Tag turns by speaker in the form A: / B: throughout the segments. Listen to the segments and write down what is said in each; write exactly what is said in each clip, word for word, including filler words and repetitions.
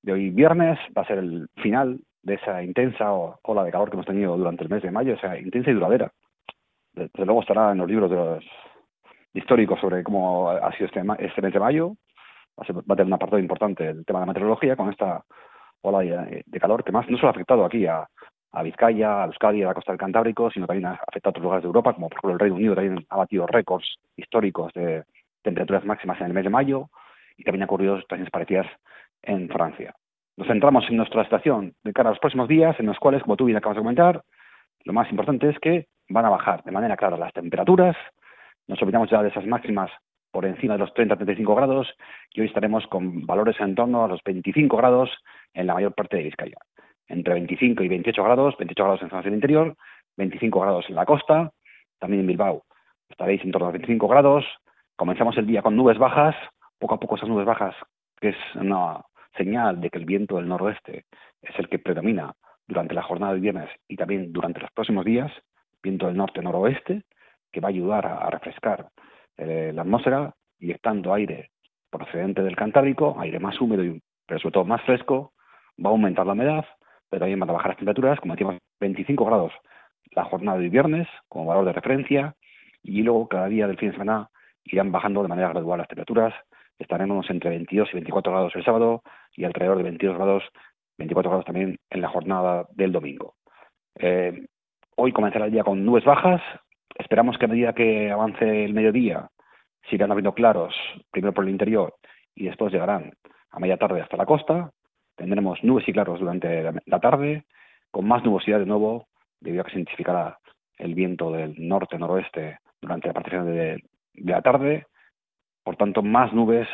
A: de hoy viernes va a ser el final de esa intensa o- ola de calor que hemos tenido durante el mes de mayo, o sea, intensa y duradera. Desde luego estará en los libros de los históricos sobre cómo ha sido este, ma- este mes de mayo. Va a, ser- va a tener un apartado importante el tema de la meteorología con esta ola de, de calor que más no solo ha afectado aquí a, a Vizcaya, a Euskadi, a la costa del Cantábrico, sino también ha afectado a otros lugares de Europa, como por ejemplo el Reino Unido también ha batido récords históricos de temperaturas máximas en el mes de mayo, y también ha ocurrido situaciones parecidas en Francia. Nos centramos en nuestra estación de cara a los próximos días, en los cuales, como tú bien acabas de comentar, lo más importante es que van a bajar de manera clara las temperaturas. Nos olvidamos ya de esas máximas por encima de los treinta a treinta y cinco grados, y hoy estaremos con valores en torno a los veinticinco grados en la mayor parte de Vizcaya. Entre veinticinco y veintiocho grados, veintiocho grados en zonas del interior, veinticinco grados en la costa, también en Bilbao estaréis en torno a veinticinco grados. Comenzamos el día con nubes bajas, poco a poco esas nubes bajas, que es una señal de que el viento del noroeste es el que predomina durante la jornada de viernes y también durante los próximos días, viento del norte-noroeste, que va a ayudar a, a refrescar eh, la atmósfera, inyectando aire procedente del Cantábrico, aire más húmedo, y, pero sobre todo más fresco. Va a aumentar la humedad, pero también van a bajar las temperaturas, como decíamos, veinticinco grados la jornada de viernes como valor de referencia, y luego cada día del fin de semana irán bajando de manera gradual las temperaturas. Estaremos entre veintidós y veinticuatro grados el sábado y alrededor de veintidós grados, veinticuatro grados también en la jornada del domingo. Eh, hoy comenzará el día con nubes bajas. Esperamos que a medida que avance el mediodía sigan habiendo claros, primero por el interior y después llegarán a media tarde hasta la costa. Tendremos nubes y claros durante la, la tarde, con más nubosidad de nuevo, debido a que se intensificará el viento del norte-noroeste durante la parte final de, de la tarde. Por tanto, más nubes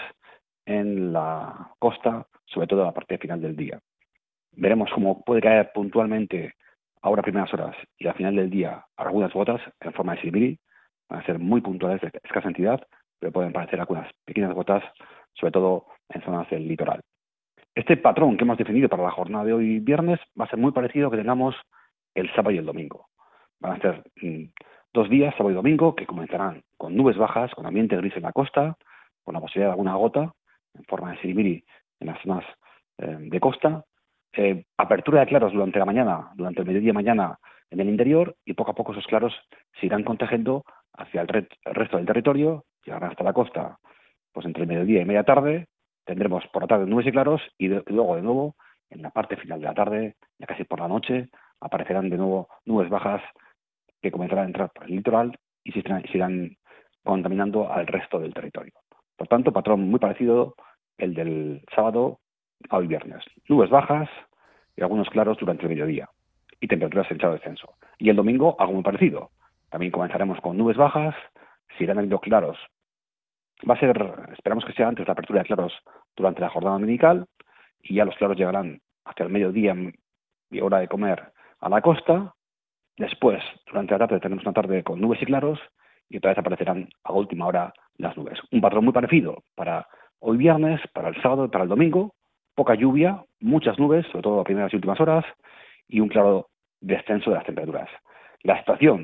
A: en la costa, sobre todo en la parte final del día. Veremos cómo puede caer puntualmente ahora a primeras horas y al final del día algunas gotas en forma de siribiri. Van a ser muy puntuales, de escasa entidad, pero pueden parecer algunas pequeñas gotas, sobre todo en zonas del litoral. Este patrón que hemos definido para la jornada de hoy viernes va a ser muy parecido a que tengamos el sábado y el domingo. Van a ser mmm, dos días, sábado y domingo, que comenzarán con nubes bajas, con ambiente gris en la costa, con la posibilidad de alguna gota en forma de siribiri en las zonas eh, de costa, eh, apertura de claros durante la mañana, durante el mediodía mañana en el interior, y poco a poco esos claros se irán contagiando hacia el, re el resto del territorio, llegarán hasta la costa pues entre el mediodía y media tarde. Tendremos por la tarde nubes y claros, y, de, y luego de nuevo en la parte final de la tarde, ya casi por la noche, aparecerán de nuevo nubes bajas que comenzarán a entrar por el litoral y se irán, se irán contaminando al resto del territorio. Por tanto, patrón muy parecido el del sábado a hoy viernes. Nubes bajas y algunos claros durante el mediodía y temperaturas en claro descenso. Y el domingo algo muy parecido. También comenzaremos con nubes bajas, se irán habiendo claros. Va a ser, esperamos que sea antes la apertura de claros durante la jornada dominical, y ya los claros llegarán hacia el mediodía y hora de comer a la costa. Después, durante la tarde, tenemos una tarde con nubes y claros, y otra vez aparecerán a última hora las nubes. Un patrón muy parecido para hoy viernes, para el sábado y para el domingo. Poca lluvia, muchas nubes, sobre todo a primeras y últimas horas, y un claro descenso de las temperaturas. La estación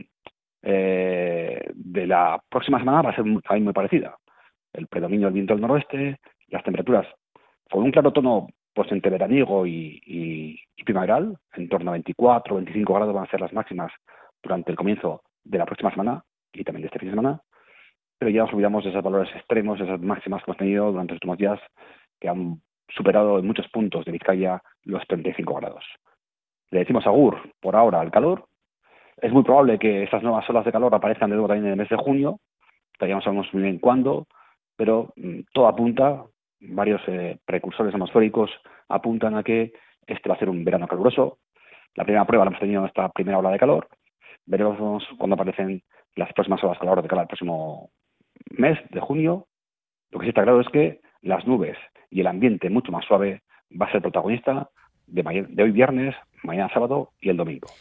A: eh, de la próxima semana va a ser muy, también muy parecida. El predominio del viento del noroeste, las temperaturas con un claro tono pues entre veraniego y, y, y primaveral, en torno a veinticuatro o veinticinco grados van a ser las máximas durante el comienzo de la próxima semana y también de este fin de semana. Pero ya nos olvidamos de esos valores extremos, de esas máximas que hemos tenido durante los últimos días, que han superado en muchos puntos de Vizcaya los treinta y cinco grados. Le decimos agur por ahora al calor. Es muy probable que estas nuevas olas de calor aparezcan de nuevo también en el mes de junio. Todavía no sabemos muy bien cuándo, pero mmm, todo apunta, varios eh, precursores atmosféricos apuntan a que este va a ser un verano caluroso. La primera prueba la hemos tenido en esta primera ola de calor. Veremos cuándo aparecen las próximas olas de calor de cara al próximo mes de junio. Lo que sí está claro es que las nubes y el ambiente mucho más suave va a ser protagonista de, de hoy viernes, mañana sábado y el domingo.